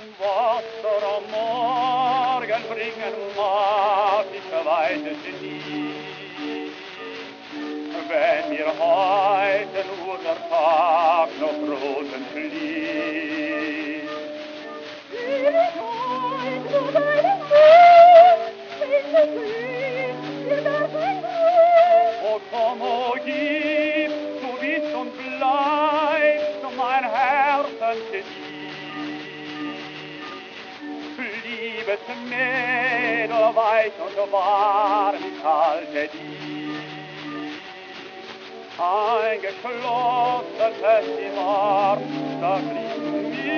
Wasser am Morgen bringen mag ich weiß es nie. Wenn mir heute nur der Tag noch roten fließt. O komm, o gib, du bist und bleibst mein Herzenslied. Liebes Mädel, weich und warm, ich halte dich. Eingeschlossen fest im Arm, da fliehst du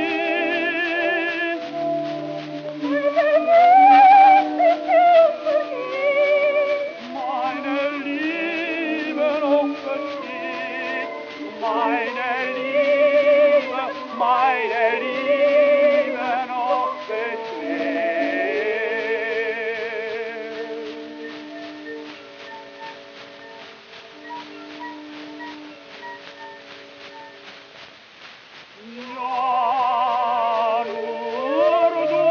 meine Liebe noch besteht, meine Liebe noch besteht. Ja, nur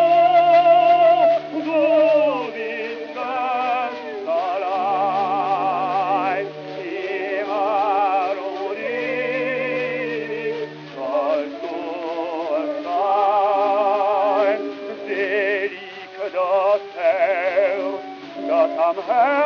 du bist es allein, immer und ewig sollst du es sein. Selig das Herz, das am Herzen